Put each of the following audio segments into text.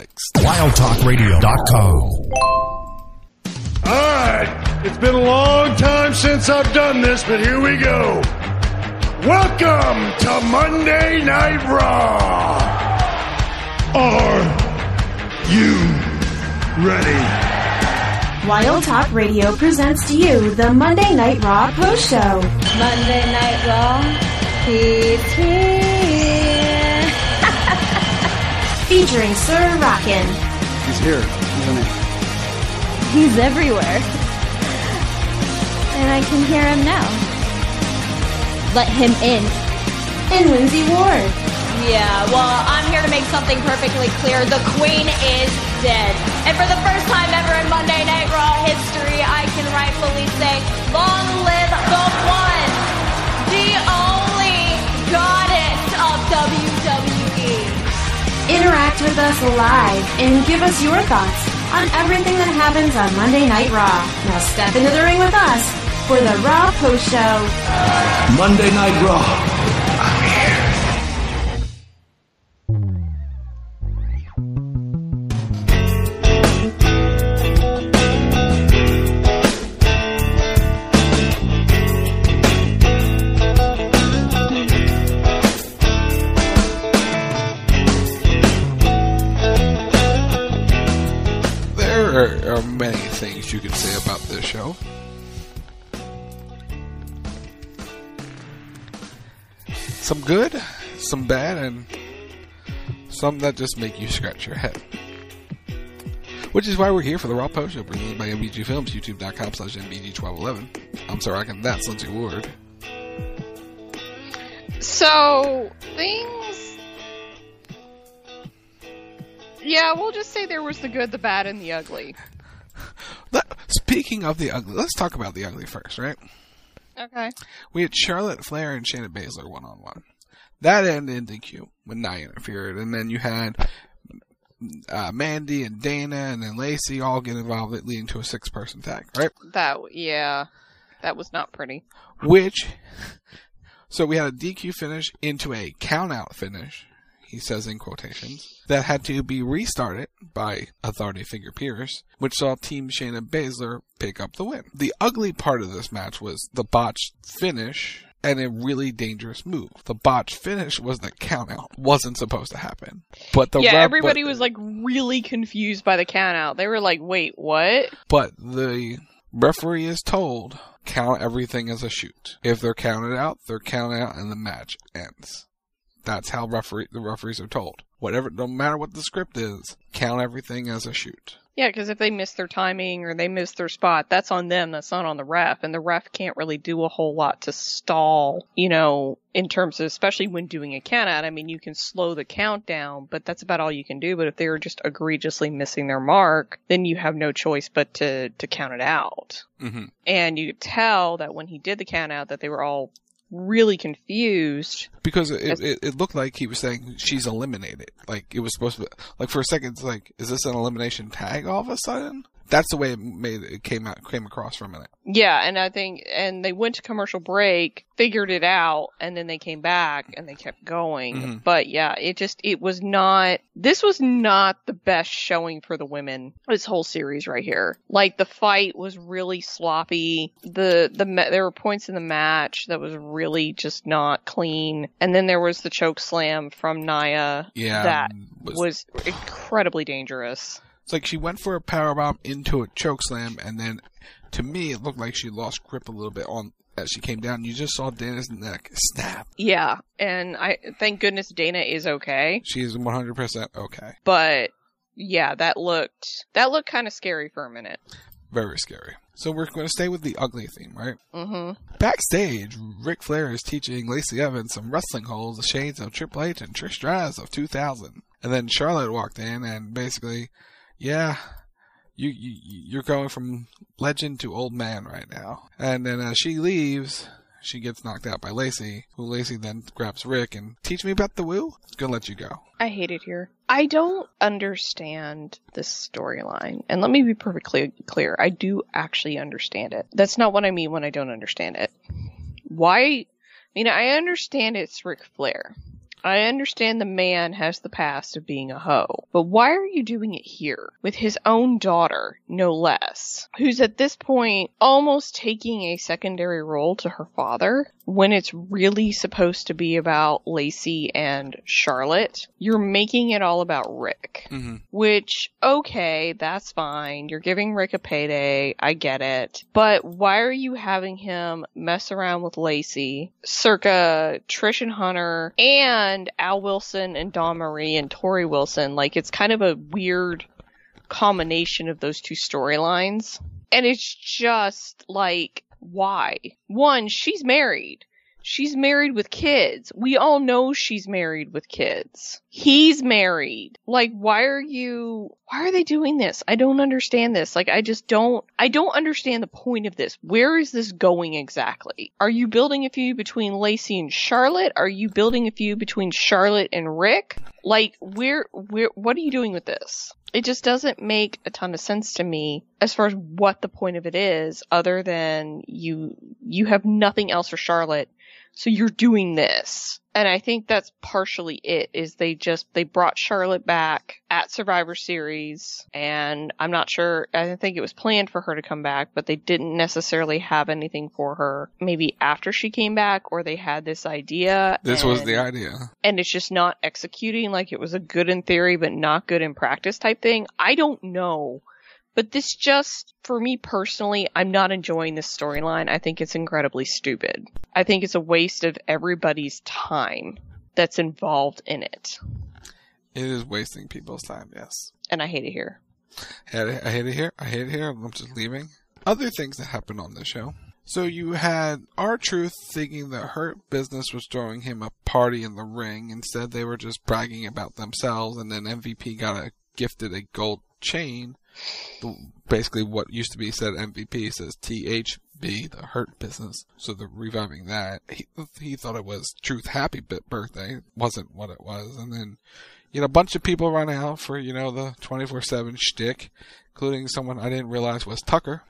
WildTalkRadio.com. Alright, it's been a long time since I've done this, but here we go. Welcome to Monday Night Raw. Are you ready? Wild Talk Radio presents to you the Monday Night Raw Post Show. Monday Night Raw, he's here. Featuring Sir Rockin'. He's here, isn't he? He's everywhere. And I can hear him now. Let him in. And Lindsay Ward. Yeah, well, I'm here to make something perfectly clear. The Queen is dead. And for the first time ever in Monday Night Raw history, I can rightfully say, long live the one, the only goddess of WWE. Interact with us live and give us your thoughts on everything that happens on Monday Night Raw. Now step into the ring with us for the Raw Post Show. Monday Night Raw. I'm here. There are many things you can say about this show. Some good, some bad, and some that just make you scratch your head. Which is why we're here for the Raw Post Show, presented by MBG Films, youtube.com/MBG1211. I'm sorry, that's Lindsay Ward. So, things... Yeah, we'll just say there was the good, the bad, and the ugly. Speaking of the ugly, let's talk about the ugly first, right? Okay. We had Charlotte Flair and Shayna Baszler one-on-one. That ended in DQ when Nia interfered. And then you had Mandy and Dana and then Lacey all get involved, leading to a 6-person tag, right? That was not pretty. So we had a DQ finish into a count-out finish, he says in quotations, that had to be restarted by Authority Figure Pierce, which saw Team Shayna Baszler pick up the win. The ugly part of this match was the botched finish and a really dangerous move. The botched finish was the count-out. Wasn't supposed to happen. But everybody was like really confused by the count-out. They were like, wait, what? But the referee is told, count everything as a shoot. If they're counted out, they're counted out and the match ends. That's how the referees are told. No matter what the script is, count everything as a shoot. Yeah, because if they miss their timing or they miss their spot, that's on them. That's not on the ref. And the ref can't really do a whole lot to stall, in terms of, especially when doing a count out. I mean, you can slow the count down, but that's about all you can do. But if they were just egregiously missing their mark, then you have no choice but to count it out. Mm-hmm. And you could tell that when he did the count out that they were all really confused. Because it looked like he was saying she's eliminated. Like, it was supposed to be, like, for a second, it's like, is this an elimination tag all of a sudden? That's the way it came across for a minute. Yeah, and they went to commercial break, figured it out, and then they came back and they kept going. Mm-hmm. But yeah, this was not the best showing for the women, this whole series right here. Like, the fight was really sloppy. There were points in the match that was really just not clean. And then there was the choke slam from Nia. Yeah, that was incredibly dangerous. It's like she went for a powerbomb into a chokeslam, and then, to me, it looked like she lost grip a little bit as she came down. You just saw Dana's neck snap. Yeah, and thank goodness Dana is okay. She is 100% okay. But yeah, that looked kind of scary for a minute. Very scary. So we're going to stay with the ugly theme, right? Mm-hmm. Backstage, Ric Flair is teaching Lacey Evans some wrestling holds, the shades of Triple H and Trish Stratus of 2000. And then Charlotte walked in and basically, yeah, you're going from legend to old man right now. And then as she leaves, she gets knocked out by Lacey, who Lacey then grabs Rick and, teach me about the woo? Gonna let you go. I hate it here. I don't understand this storyline. And let me be perfectly clear. I do actually understand it. That's not what I mean when I don't understand it. Why? I mean, I understand it's Ric Flair. I understand the man has the past of being a hoe, but why are you doing it here? With his own daughter, no less, who's at this point almost taking a secondary role to her father, when it's really supposed to be about Lacey and Charlotte. You're making it all about Rick. Mm-hmm. Which, okay, that's fine. You're giving Rick a payday. I get it. But why are you having him mess around with Lacey, circa Trish and Hunter, and Al Wilson and Dawn Marie and Tori Wilson? Like, it's kind of a weird combination of those two storylines. And it's just like, why? One, she's married. She's married with kids. We all know she's married with kids. He's married. Like, why are they doing this? I don't understand this. Like, I don't understand the point of this. Where is this going exactly? Are you building a feud between Lacey and Charlotte? Are you building a feud between Charlotte and Rick? Like, what are you doing with this? It just doesn't make a ton of sense to me as far as what the point of it is, other than you have nothing else for Charlotte, so you're doing this. And I think that's partially it, is they brought Charlotte back at Survivor Series, and I'm not sure, I think it was planned for her to come back, but they didn't necessarily have anything for her maybe after she came back, or they had this idea. This was the idea. And it's just not executing, like it was a good in theory, but not good in practice type thing. I don't know. But this just, for me personally, I'm not enjoying this storyline. I think it's incredibly stupid. I think it's a waste of everybody's time that's involved in it. It is wasting people's time, yes. And I hate it here. I hate it here. I hate it here. I'm just leaving. Other things that happened on the show. So you had R-Truth thinking that Hurt Business was throwing him a party in the ring. Instead, they were just bragging about themselves, and then MVP got gifted a gold chain. Basically, what used to be said MVP says THB, the Hurt Business. So they're reviving that. He thought it was Truth Happy Birthday. It wasn't what it was. And then, a bunch of people run out for, the 24/7 shtick, including someone I didn't realize was Tucker.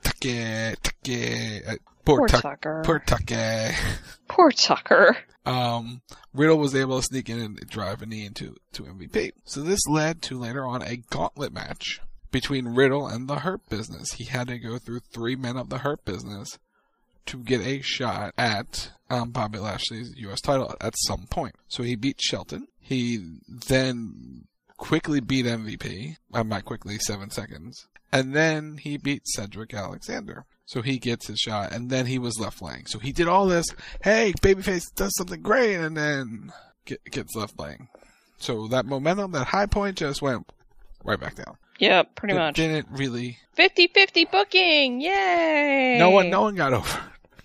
Poor Tucker. Poor Tucker. Poor Tucker. Riddle was able to sneak in and drive a knee into MVP. So this led to later on a gauntlet match between Riddle and the Hurt Business. He had to go through 3 men of the Hurt Business to get a shot at Bobby Lashley's U.S. title at some point. So he beat Shelton. He then quickly beat MVP. By quickly, 7 seconds. And then he beat Cedric Alexander. So he gets his shot, and then he was left laying. So he did all this, hey, babyface does something great, and then gets left laying. So that momentum, that high point just went right back down. Yeah, pretty much. Didn't really 50-50 booking, yay! No one got over.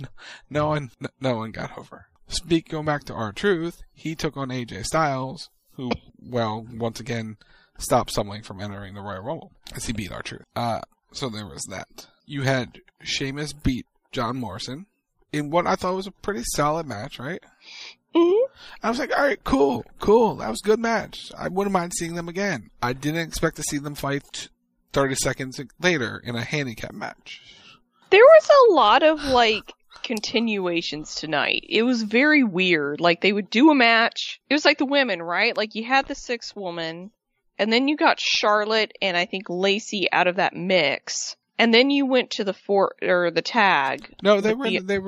No one got over. Going back to R-Truth, he took on AJ Styles, who, once again, stopped someone from entering the Royal Rumble as he beat R-Truth. So there was that. You had Sheamus beat John Morrison in what I thought was a pretty solid match, right? Mm-hmm. I was like, all right, cool. That was a good match. I wouldn't mind seeing them again. I didn't expect to see them fight 30 seconds later in a handicap match. There was a lot of, continuations tonight. It was very weird. Like, they would do a match. It was like the women, right? Like, you had the 6th woman, and then you got Charlotte and I think Lacey out of that mix. And then you went to the tag. No, they were in the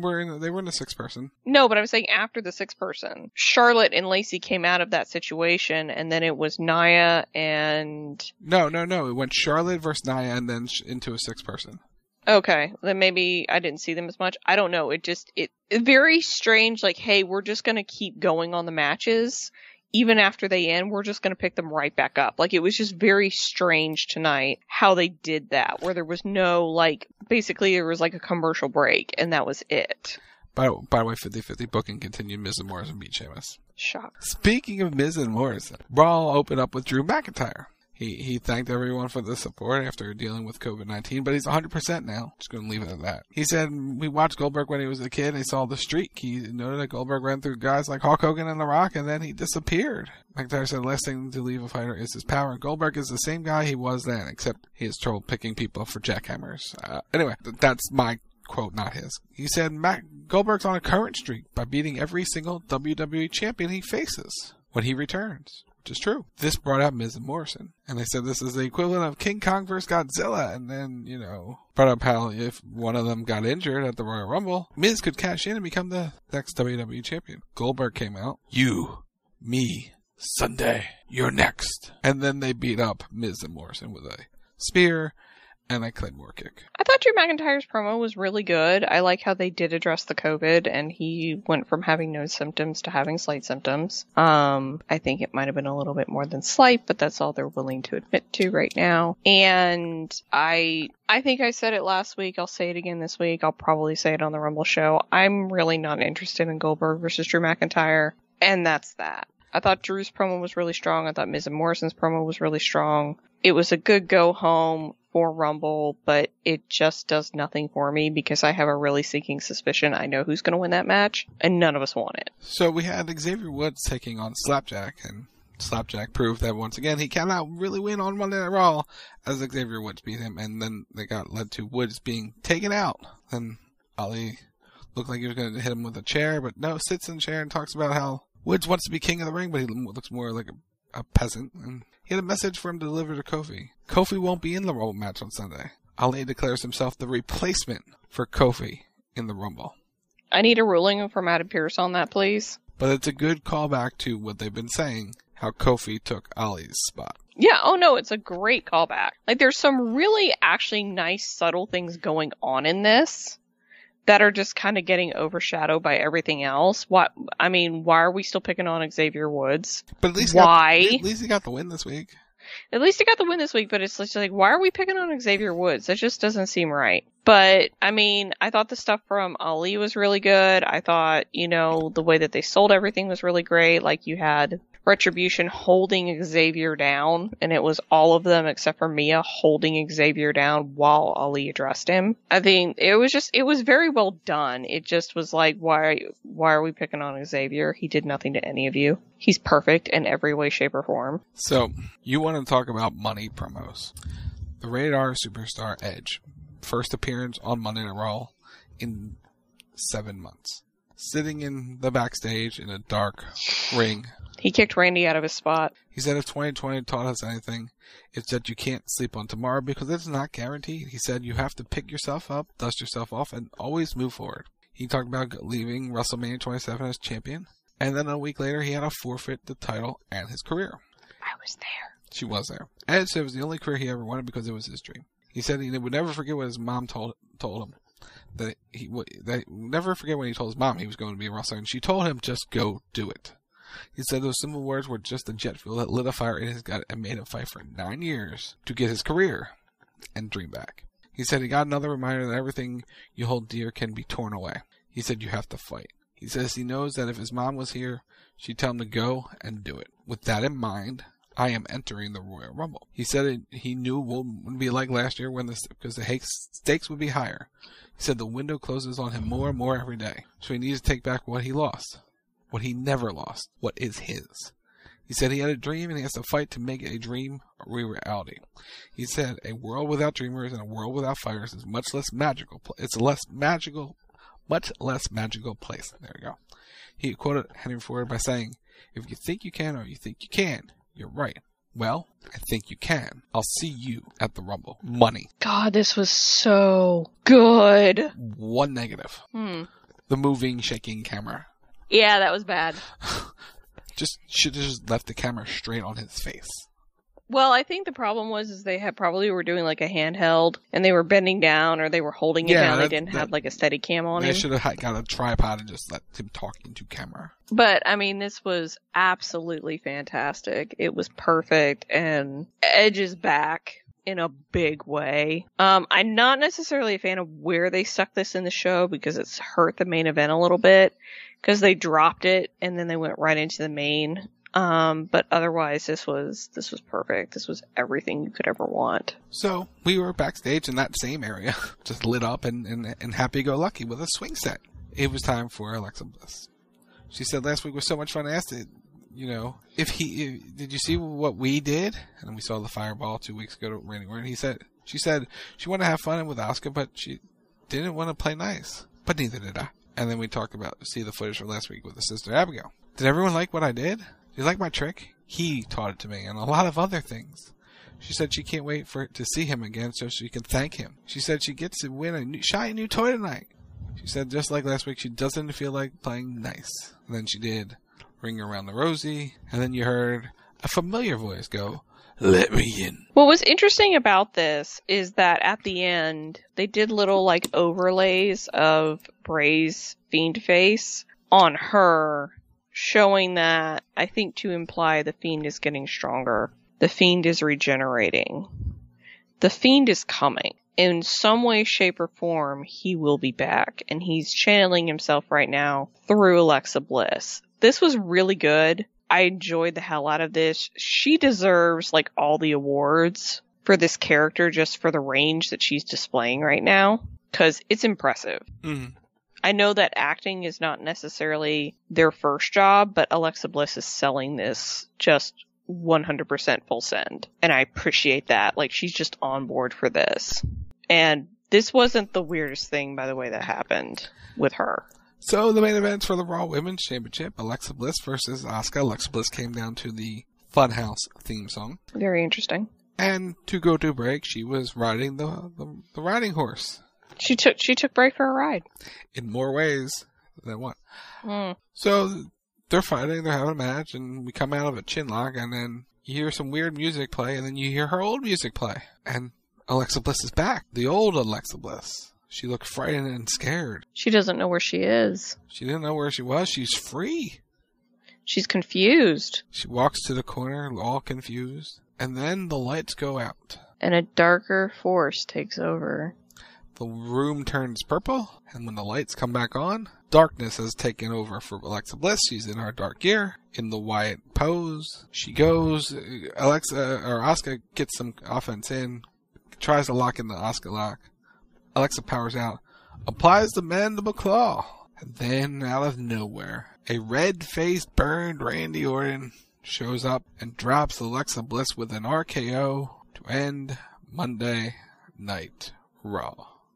6th person. No, but I was saying after the 6th person, Charlotte and Lacey came out of that situation, and then it was Nia and. No. It went Charlotte versus Nia, and then into a 6th person. Okay, then maybe I didn't see them as much. I don't know. It very strange. Like, hey, we're just gonna keep going on the matches. Even after they end, we're just going to pick them right back up. Like, it was just very strange tonight how they did that, where there was no, basically there was a commercial break, and that was it. By the way, 50-50 booking continued. Miz and Morrison beat Sheamus. Shock. Speaking of Miz and Morrison, Raw opened up with Drew McIntyre. He thanked everyone for the support after dealing with COVID-19, but he's 100% now. Just going to leave it at that. He said, we watched Goldberg when he was a kid, and he saw the streak. He noted that Goldberg ran through guys like Hulk Hogan and The Rock, and then he disappeared. McIntyre said the last thing to leave a fighter is his power. Goldberg is the same guy he was then, except he has trouble picking people for jackhammers. Anyway, that's my quote, not his. He said Goldberg's on a current streak by beating every single WWE champion he faces when he returns, which is true. This brought out Miz and Morrison, and they said this is the equivalent of King Kong versus Godzilla, and then, brought up how if one of them got injured at the Royal Rumble, Miz could cash in and become the next WWE champion. Goldberg came out, you, me, Sunday, you're next. And then they beat up Miz and Morrison with a spear and a Claymore kick. I thought Drew McIntyre's promo was really good. I like how they did address the COVID, and he went from having no symptoms to having slight symptoms. I think it might have been a little bit more than slight, but that's all they're willing to admit to right now. And I think I said it last week. I'll say it again this week. I'll probably say it on the Rumble show. I'm really not interested in Goldberg versus Drew McIntyre, and that's that. I thought Drew's promo was really strong. I thought Miz and Morrison's promo was really strong. It was a good go home for Rumble, but it just does nothing for me because I have a really sinking suspicion I know who's going to win that match, and none of us want it. So we had Xavier Woods taking on Slapjack, and Slapjack proved that once again he cannot really win on Monday Night Raw as Xavier Woods beat him, and then they got led to Woods being taken out. Then Ali looked like he was going to hit him with a chair, but no, sits in the chair and talks about how Woods wants to be king of the ring, but he looks more like a peasant, and he had a message for him to deliver to Kofi. Kofi won't be in the Rumble match on Sunday. Ali declares himself the replacement for Kofi in the Rumble. I need a ruling from Adam Pearce on that, please. But it's a good callback to what they've been saying, how Kofi took Ali's spot. Yeah, oh no, it's a great callback. Like, there's some really actually nice, subtle things going on in this that are just kind of getting overshadowed by everything else. Why are we still picking on Xavier Woods? But at least why? At least he got the win this week. At least he got the win this week, but it's just like, why are we picking on Xavier Woods? That just doesn't seem right. But, I thought the stuff from Ali was really good. I thought, the way that they sold everything was really great. Like, you had Retribution holding Xavier down, and it was all of them except for Mia holding Xavier down while Ali addressed him. I think it was very well done. It just was like, why are we picking on Xavier? He did nothing to any of you. He's perfect in every way, shape, or form. So, you want to talk about money promos. The Rated R Superstar Edge. First appearance on Monday Night Raw in 7 months. Sitting in the backstage in a dark ring. He kicked Randy out of his spot. He said if 2020 taught us anything, it's that you can't sleep on tomorrow because it's not guaranteed. He said you have to pick yourself up, dust yourself off, and always move forward. He talked about leaving WrestleMania 27 as champion. And then a week later, he had to forfeit the title and his career. I was there. She was there. Edge said it was the only career he ever wanted because it was his dream. He said he would never forget what his mom told him. That he would never forget when he told his mom he was going to be a wrestler, and she told him, just go do it. He said those simple words were just a jet fuel that lit a fire in his gut and made him fight for 9 years to get his career and dream back. He said he got another reminder that everything you hold dear can be torn away. He said you have to fight. He says he knows that if his mom was here, she'd tell him to go and do it. With that in mind, I am entering the Royal Rumble. He said he knew what it would be like last year because the stakes would be higher. He said the window closes on him more and more every day. So he needs to take back what he lost. What he never lost. What is his. He said he had a dream and he has to fight to make a dream a reality. He said a world without dreamers and a world without fighters is much less magical. It's a much less magical place. There we go. He quoted Henry Ford by saying, if you think you can or you think you can, you're right. Well, I think you can. I'll see you at the Rumble. Money. God, this was so good. One negative. The moving, shaking camera. Yeah, that was bad. Should have just left the camera straight on his face. Well, I think the problem was they probably were doing like a handheld, and they were bending down, or they were holding it down. They didn't have like a steady cam on him. They should have got a tripod and just let him talk into camera. But, this was absolutely fantastic. It was perfect, and Edge is back in a big way. I'm not necessarily a fan of where they stuck this in the show because it's hurt the main event a little bit, because they dropped it, and then they went right into the main. But otherwise, this was perfect. This was everything you could ever want. So, we were backstage in that same area, just lit up and happy-go-lucky with a swing set. It was time for Alexa Bliss. She said last week was so much fun. I asked it, did you see what we did? And we saw the fireball 2 weeks ago to Randy Orton. She said she wanted to have fun with Asuka, but didn't want to play nice. But neither did I. And then we talked about, see the footage from last week with the sister Abigail. Did everyone like what I did? Did you like my trick? He taught it to me, and a lot of other things. She said she can't wait to see him again so she can thank him. She said she gets to win a shiny new toy tonight. She said just like last week, she doesn't feel like playing nice. And then she did Ring Around the Rosie, and then you heard a familiar voice go, "Let me in." What was interesting about this is that at the end, they did little like overlays of Bray's Fiend face on her, showing that, I think to imply the Fiend is getting stronger. The Fiend is regenerating. The Fiend is coming. In some way, shape, or form, he will be back. And he's channeling himself right now through Alexa Bliss. This was really good. I enjoyed the hell out of this. She deserves, like, all the awards for this character just for the range that she's displaying right now. Because it's impressive. Mm. I know that acting is not necessarily their first job, but Alexa Bliss is selling this just 100% full send. And I appreciate that. Like, she's just on board for this. And this wasn't the weirdest thing, by the way, that happened with her. So the main events for the Raw Women's Championship, Alexa Bliss versus Asuka. Alexa Bliss came down to the Funhouse theme song. Very interesting. And to go to break, she was riding the riding horse. She took Bray for a ride. In more ways than one. Mm. So they're fighting, they're having a match, and we come out of a chinlock, and then you hear some weird music play, and then you hear her old music play. And Alexa Bliss is back. The old Alexa Bliss. She looked frightened and scared. She doesn't know where she is. She didn't know where she was. She's free. She's confused. She walks to the corner, all confused. And then the lights go out. And a darker force takes over. The room turns purple, and when the lights come back on, darkness has taken over for Alexa Bliss. She's in her dark gear, in the Wyatt pose. She goes, Asuka gets some offense in, tries to lock in the Asuka lock. Alexa powers out, applies the mandible claw, and then out of nowhere, a red-faced, burned Randy Orton shows up and drops Alexa Bliss with an RKO to end Monday Night Raw.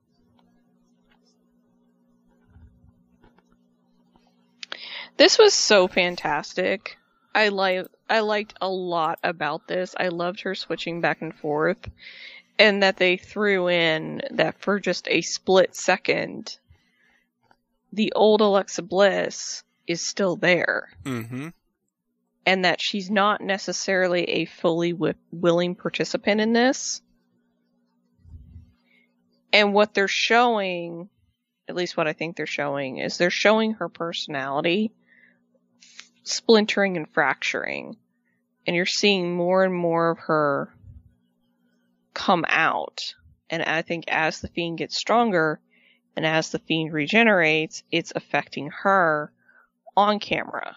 This was so fantastic. I liked a lot about this. I loved her switching back and forth. And that they threw in that for just a split second, the old Alexa Bliss is still there. Mm-hmm. And that she's not necessarily a fully willing participant in this. And what they're showing, at least what I think they're showing, is they're showing her personality splintering and fracturing. And you're seeing more and more of her come out. And I think as the Fiend gets stronger and as the Fiend regenerates, it's affecting her on camera.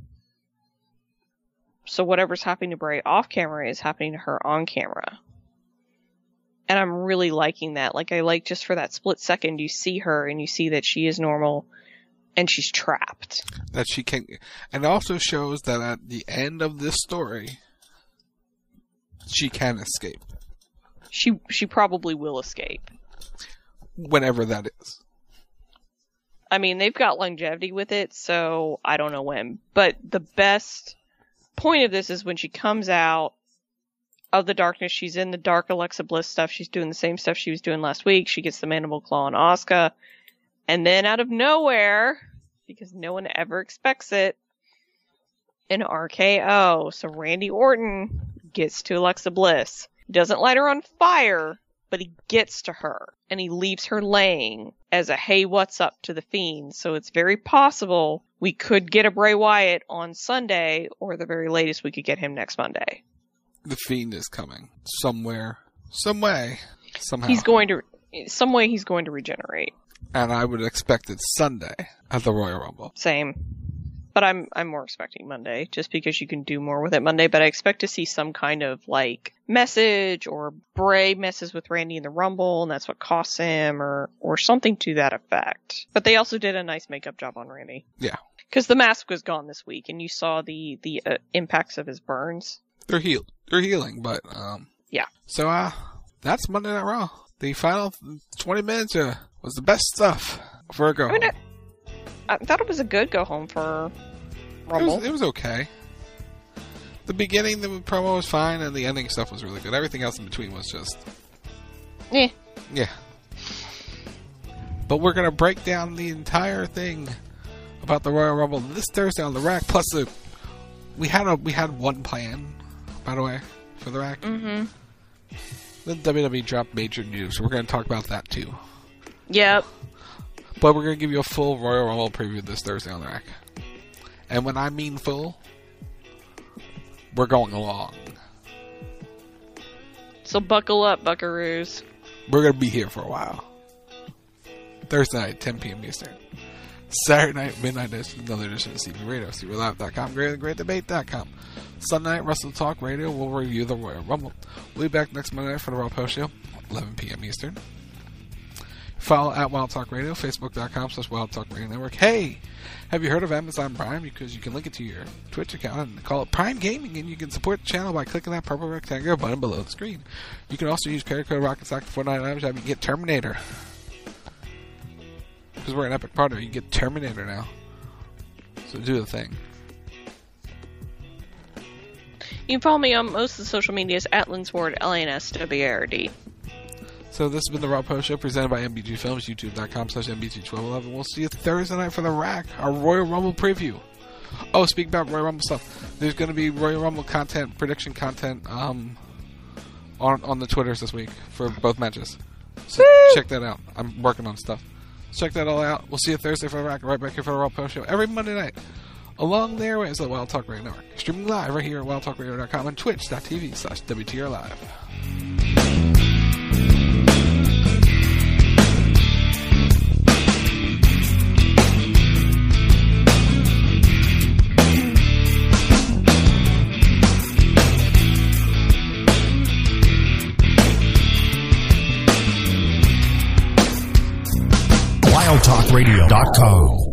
So whatever's happening to Bray off camera is happening to her on camera. And I'm really liking that. Like, I like just for that split second you see her and you see that she is normal and she's trapped. That she can, and also shows that at the end of this story, she can escape. She probably will escape. Whenever that is. I mean, they've got longevity with it, so I don't know when. But the best point of this is when she comes out of the darkness, she's in the dark Alexa Bliss stuff, she's doing the same stuff she was doing last week, she gets the mandible claw on Asuka, and then out of nowhere, because no one ever expects it, an RKO. So Randy Orton gets to Alexa Bliss. He doesn't light her on fire, but he gets to her. And he leaves her laying as a hey, what's up to the Fiend. So it's very possible we could get a Bray Wyatt on Sunday, or the very latest we could get him next Monday. The Fiend is coming. Somewhere. Some way. Somehow. Some way he's going to regenerate. And I would expect it Sunday at the Royal Rumble. Same. But I'm more expecting Monday, just because you can do more with it Monday, but I expect to see some kind of, like, message, or Bray messes with Randy in the Rumble, and that's what costs him, or something to that effect. But they also did a nice makeup job on Randy. Yeah. Because the mask was gone this week, and you saw the impacts of his burns. They're healing, but, yeah. So, that's Monday Night Raw. The final 20 minutes, was the best stuff for a go home. I thought it was a good go home for Rumble. It was okay. The beginning, the promo was fine, and the ending stuff was really good. Everything else in between was just... Yeah. Yeah. But we're going to break down the entire thing about the Royal Rumble this Thursday on the Rack. Plus, we had one plan, by the way, for the Rack. Mm-hmm. Then WWE dropped major news. We're going to talk about that, too. Yep. But we're going to give you a full Royal Rumble preview this Thursday on the Rack. And when I mean full, we're going long. So buckle up, buckaroos. We're going to be here for a while. Thursday night, 10 p.m. Eastern. Saturday night, midnight edition, another edition of CB Radio, CBRLive.com, GreatDebate.com. Sunday night, Wrestle Talk Radio, we'll review the Royal Rumble. We'll be back next Monday night for the Raw Post Show, 11 p.m. Eastern. Follow at Wild Talk Radio, Facebook.com/Wild Talk Radio Network. Hey, have you heard of Amazon Prime? Because you can link it to your Twitch account and call it Prime Gaming, and you can support the channel by clicking that purple rectangular button below the screen. You can also use credit code RocketSock for $4.99 to have you get Terminator. Because we're an Epic partner, you get Terminator now. So do the thing. You can follow me on most of the social medias at Linsward, LANSWARD. So this has been the Raw Post Show presented by MBG Films, youtube.com/MBG1211. We'll see you Thursday night for the Rack, our Royal Rumble preview. Oh, speaking about Royal Rumble stuff, there's going to be Royal Rumble content, prediction content, on the Twitters this week for both matches. So check that out. I'm working on stuff. Check that all out. We'll see you Thursday for the Rack, right back here for the Raw Post Show every Monday night. Along the airways at Wild Talk Radio Network. Streaming live right here at wildtalkradio.com and twitch.tv/WTR Live. WildTalkRadio.com